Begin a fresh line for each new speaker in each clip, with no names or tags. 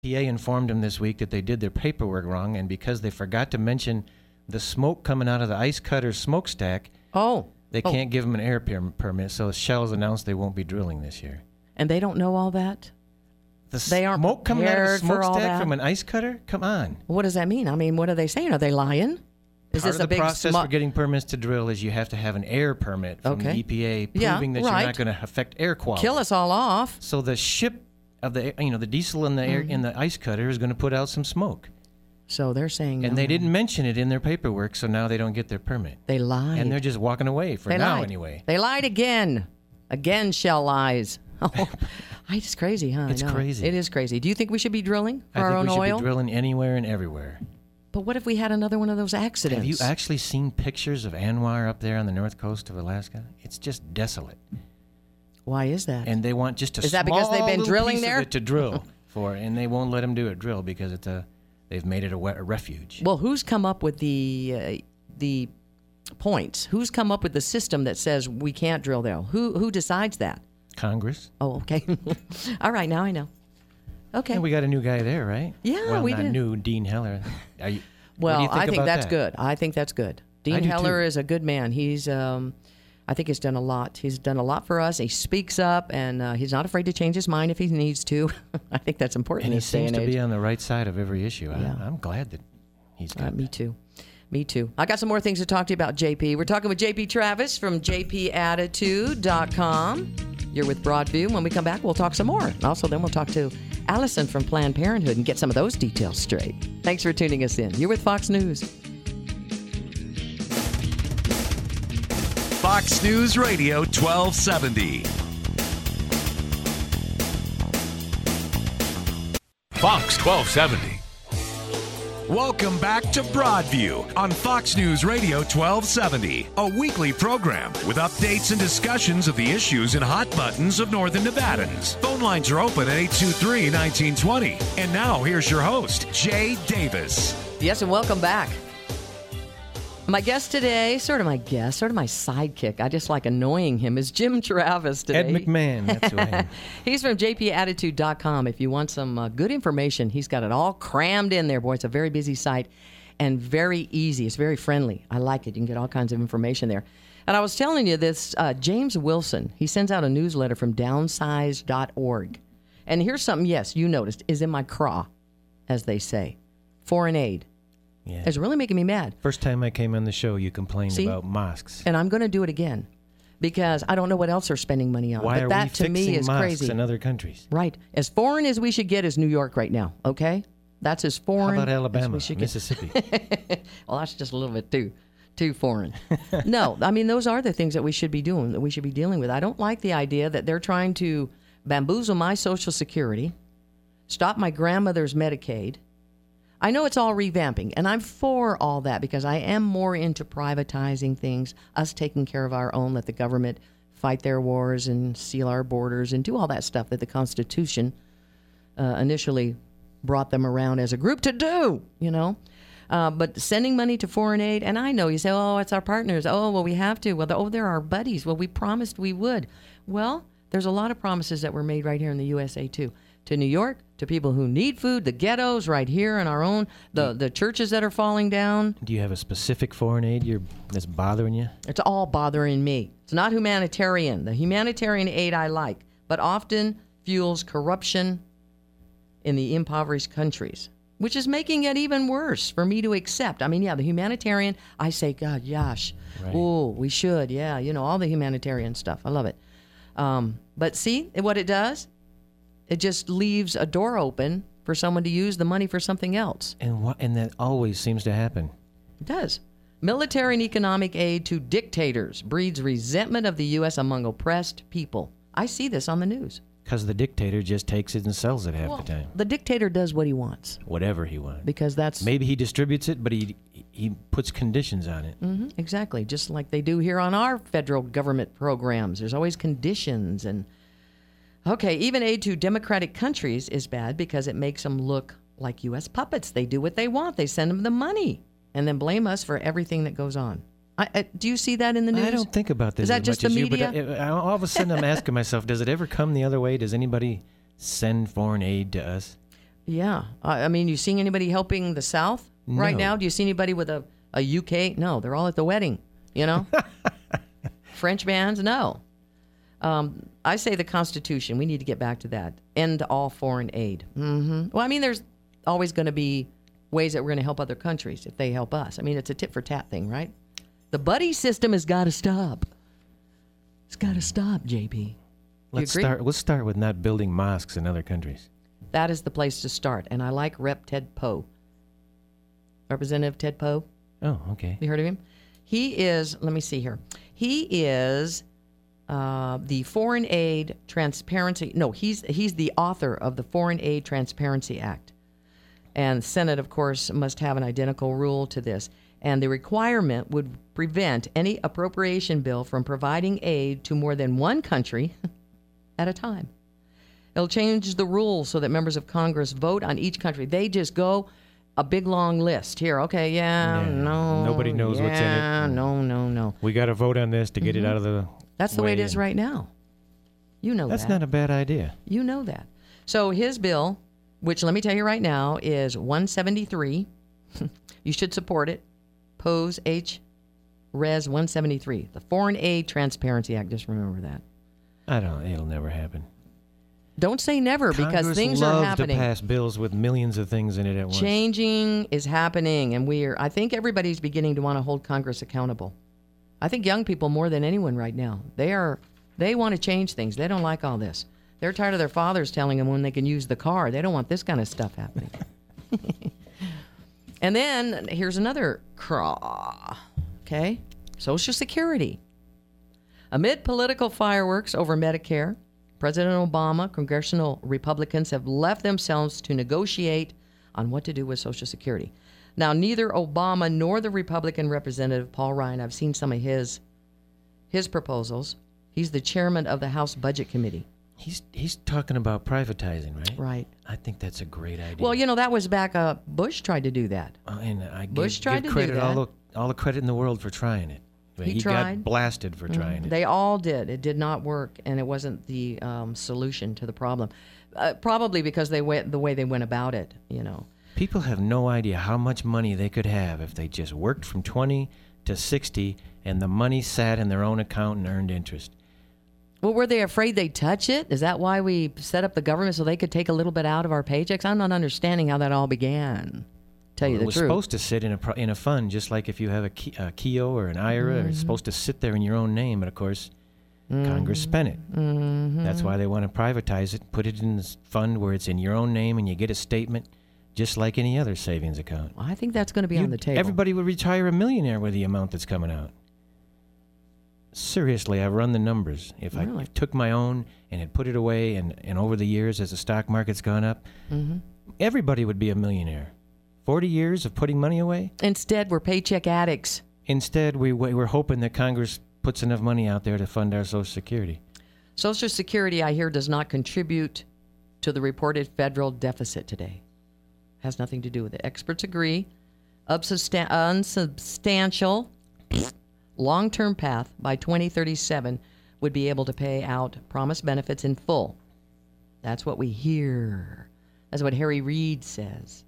EPA informed them this week that they did their paperwork wrong, and because they forgot to mention the smoke coming out of the ice cutter smokestack, they can't give them an air permit. So Shell's announced they won't be drilling this year.
And they don't know all that?
They aren't smoke coming out of a smokestack from an ice cutter? Come on.
What does that mean? I mean, what are they saying? Are they lying? Is
Part
this
of
a big
the process for getting permits to drill is you have to have an air permit from the EPA proving that you're not going to affect air quality.
Kill us all off.
So the ship of the diesel in the air in the ice cutter is going to put out some smoke.
So they're saying
and they didn't mention it in their paperwork, so now they don't get their permit.
They lied.
And they're just walking away anyway.
They lied again. Again, Shell lies. Oh, it's crazy, huh?
It's crazy.
It is crazy. Do you think we should be drilling for our own oil?
I think we should be drilling anywhere and everywhere.
But what if we had another one of those accidents?
Have you actually seen pictures of ANWR up there on the north coast of Alaska? It's just desolate.
Why is that?
And they want just a
is that because they've been drilling
piece
there?
Of it to drill for, and they won't let them do a drill because they've made it a refuge.
Well, who's come up with the points? Who's come up with the system that says we can't drill there? Who decides that?
Congress.
Oh, okay. All right, now I know. Okay.
And we got a new guy there, right?
Yeah,
well,
we
not
did.
New Dean Heller.
Well, I think that's good. I think that's good. Dean Heller is a good man. He's, I think he's done a lot. He's done a lot for us. He speaks up, and he's not afraid to change his mind if he needs to. I think that's important in this day and age.
And he seems to be on the right side of every issue. Yeah. I'm glad that he's got
Me too. Me too. I got some more things to talk to you about, JP. We're talking with JP Travis from jpattitude.com. You're with Broadview. When we come back, we'll talk some more. And also, then we'll talk to Allison from Planned Parenthood and get some of those details straight. Thanks for tuning us in. You're with Fox News.
Fox News Radio 1270. Fox 1270. Welcome back to Broadview on Fox News Radio 1270, a weekly program with updates and discussions of the issues and hot buttons of Northern Nevadans. Phone lines are open at 823-1920. And now here's your host, Jay Davis.
Yes, and welcome back. My guest today, sort of my sidekick, I just like annoying him, is Jim Travis today.
Ed McMahon, that's who I am.
He's from jpattitude.com. If you want some good information, he's got it all crammed in there, boy. It's a very busy site and very easy. It's very friendly. I like it. You can get all kinds of information there. And I was telling you this, James Wilson, he sends out a newsletter from downsize.org. And here's something, yes, you noticed, is in my craw, as they say. Foreign aid.
Yeah.
It's really making me mad.
First time I came on the show, you complained about mosques.
And I'm going to do it again because I don't know what else they're spending money on.
Why
but
are
that
we
to me
fixing
is
mosques
crazy.
in other countries?
Right. As foreign as we should get is New York right now, okay? That's as foreign.
How about Alabama,
as we should
Mississippi?
Well, that's just a little bit too foreign. No, I mean, those are the things that we should be doing, that we should be dealing with. I don't like the idea that they're trying to bamboozle my Social Security, stop my grandmother's Medicaid. I know it's all revamping, and I'm for all that because I am more into privatizing things, us taking care of our own, let the government fight their wars and seal our borders and do all that stuff that the Constitution initially brought them around as a group to do, you know. But sending money to foreign aid, and I know you say, oh, it's our partners. Oh, well, we have to. Well, they're our buddies. Well, we promised we would. Well, there's a lot of promises that were made right here in the USA, too. To New York, to people who need food, the ghettos right here in our own, the churches that are falling down.
Do you have a specific foreign aid that's bothering you?
It's all bothering me. It's not humanitarian. The humanitarian aid I like, but often fuels corruption in the impoverished countries, which is making it even worse for me to accept. I mean, yeah, the humanitarian, I say, God, gosh, right. Oh, we should, yeah, you know, all the humanitarian stuff. I love it. But see what it does? It just leaves a door open for someone to use the money for something else.
And that always seems to happen.
It does. Military and economic aid to dictators breeds resentment of the U.S. among oppressed people. I see this on the news.
Because the dictator just takes it and sells it half the time.
The dictator does what he wants.
Whatever he wants.
Because that's...
Maybe he distributes it, but he puts conditions on it.
Mm-hmm, exactly. Just like they do here on our federal government programs. There's always conditions and... Okay, even aid to democratic countries is bad because it makes them look like U.S. puppets. They do what they want. They send them the money and then blame us for everything that goes on. Do you see that in the news?
I don't think about this
is that
as
just
much
the
as
media?
you, but all of a sudden I'm asking myself, does it ever come the other way? Does anybody send foreign aid to us?
Yeah. I mean, you seeing anybody helping the South right now? Do you see anybody with a UK? No, they're all at the wedding, you know? French bands? No. I say the Constitution. We need to get back to that. End all foreign aid. Mm-hmm. Well, I mean, there's always going to be ways that we're going to help other countries if they help us. I mean, it's a tit for tat thing, right? The buddy system has got to stop. It's got to stop, JP.
Let's start with not building mosques in other countries.
That is the place to start. And I like Rep. Ted Poe. Representative Ted Poe.
Oh, okay.
You heard of him? He is, let me see here. He is the Foreign Aid Transparency. No, he's the author of the Foreign Aid Transparency Act. And the Senate, of course, must have an identical rule to this. And the requirement would prevent any appropriation bill from providing aid to more than one country at a time. It'll change the rules so that members of Congress vote on each country. They just go a big long list. Here, okay, no.
Nobody knows what's in it.
No.
We got to vote on this to get it out of the
That's the way it is right now. You know
That's not a bad idea.
You know that. So his bill, which let me tell you right now, is 173. You should support it. Pose H. Res 173. The Foreign Aid Transparency Act. Just remember that.
It'll never happen.
Don't say never, because things are happening.
Congress loves to pass bills with millions of things in it at once.
Changing is happening, and I think everybody's beginning to want to hold Congress accountable. I think young people more than anyone right now. They want to change things. They don't like all this. They're tired of their fathers telling them when they can use the car. They don't want this kind of stuff happening. And then here's another craw. Okay? Social Security. Amid political fireworks over Medicare, President Obama, congressional Republicans have left themselves to negotiate on what to do with Social Security. Now, neither Obama nor the Republican representative, Paul Ryan, I've seen some of his proposals. He's the chairman of the House Budget Committee.
He's talking about privatizing, right?
Right.
I think that's a great idea.
Well, that was back Bush tried to do that.
And I
Bush tried to
give credit,
do that.
all the credit in the world for trying it.
He tried.
Got blasted for trying it.
They all did. It did not work, and it wasn't the solution to the problem. Probably because the way they went about it,
People have no idea how much money they could have if they just worked from 20 to 60 and the money sat in their own account and earned interest.
Well, were they afraid they'd touch it? Is that why we set up the government so they could take a little bit out of our paychecks? I'm not understanding how that all began. Tell you the truth.
It was supposed to sit in a fund, just like if you have a KEO or an IRA. It's supposed to sit there in your own name, but of course, Congress spent it. That's why they want to privatize it, put it in this fund where it's in your own name, and you get a statement just like any other savings account.
I think that's going to be on the table.
Everybody would retire a millionaire with the amount that's coming out. Seriously, I've run the numbers. If I took my own and had put it away, and over the years as the stock market's gone up, everybody would be a millionaire. 40 years of putting money away?
Instead, we're paycheck addicts.
Instead, we're hoping that Congress puts enough money out there to fund our Social Security.
Social Security, I hear, does not contribute to the reported federal deficit today. Has nothing to do with it. Experts agree. Unsubstantial long-term path by 2037 would be able to pay out promised benefits in full. That's what we hear. That's what Harry Reid says.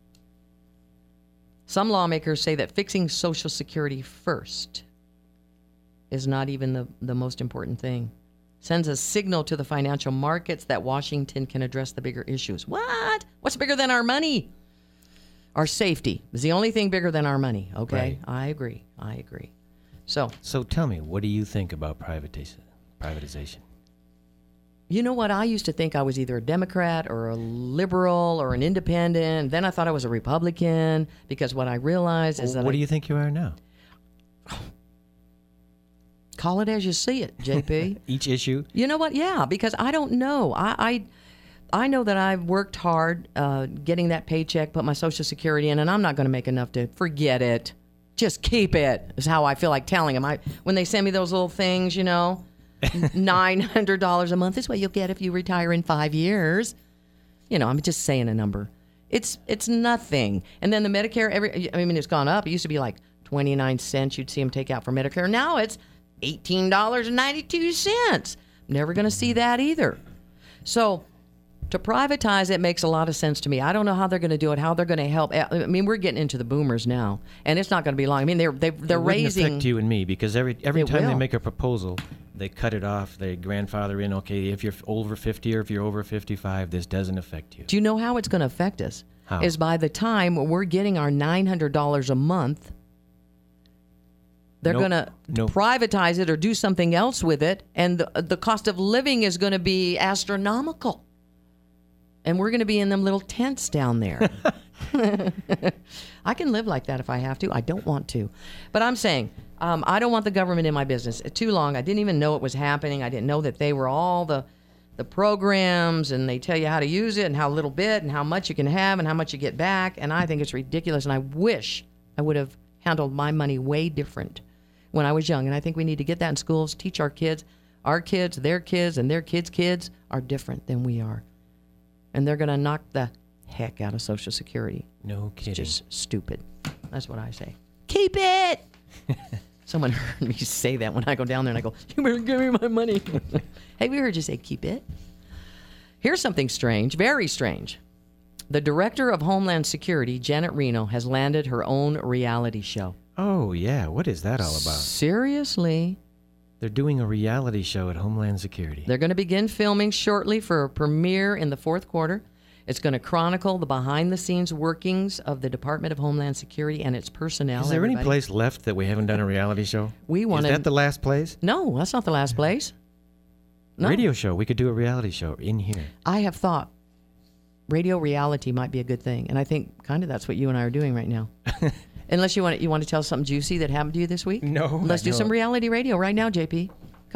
Some lawmakers say that fixing Social Security first is not even the most important thing. Sends a signal to the financial markets that Washington can address the bigger issues. What? What's bigger than our money? Our safety is the only thing bigger than our money. Okay, right. I agree. So
tell me, what do you think about privatization?
You know what? I used to think I was either a Democrat or a liberal or an independent. Then I thought I was a Republican, because what I realized is that
what do you think you are now?
Call it as you see it, JP.
Each issue?
You know what? Yeah, because I don't know. I know that I've worked hard getting that paycheck, put my Social Security in, and I'm not going to make enough to forget it. Just keep it, is how I feel like telling them. When they send me those little things, $900 a month is what you'll get if you retire in 5 years. I'm just saying a number. It's nothing. And then the Medicare, it's gone up. It used to be like 29 cents you'd see them take out for Medicare. Now it's $18.92. Never going to see that either. So To privatize it makes a lot of sense to me. I don't know how they're going to do it, how they're going to help. I mean, we're getting into the boomers now, and it's not going to be long. I mean, they're raising.
It affect you and me because every time they make a proposal, they cut it off. They grandfather in. Okay, if you're over 50 or if you're over 55, this doesn't affect you.
Do you know how it's going to affect us?
How?
Is by the time we're getting our $900 a month, they're going to privatize it or do something else with it, and the cost of living is going to be astronomical. And we're going to be in them little tents down there. I can live like that if I have to. I don't want to. But I'm saying, I don't want the government in my business. Too long. I didn't even know it was happening. I didn't know that they were all the programs, and they tell you how to use it and how little bit and how much you can have and how much you get back. And I think it's ridiculous. And I wish I would have handled my money way different when I was young. And I think we need to get that in schools, teach our kids, their kids, and their kids are different than we are. And they're going to knock the heck out of Social Security.
No kidding.
It's just stupid. That's what I say. Keep it! Someone heard me say that when I go down there and I go, you better give me my money. Hey, we heard you say keep it. Here's something strange, very strange. The Director of Homeland Security, Janet Reno, has landed her own reality show.
Oh, yeah. What is that all about?
Seriously?
They're doing a reality show at Homeland Security.
They're going to begin filming shortly for a premiere in the fourth quarter. It's going to chronicle the behind-the-scenes workings of the Department of Homeland Security and its personnel.
Is there any place left that we haven't done a reality show? Is that the last place?
No, that's not the last place. No.
Radio show. We could do a reality show in here.
I have thought radio reality might be a good thing, and I think kind of that's what you and I are doing right now. Unless you want to tell something juicy that happened to you this week?
No.
Let's do some reality radio right now, JP.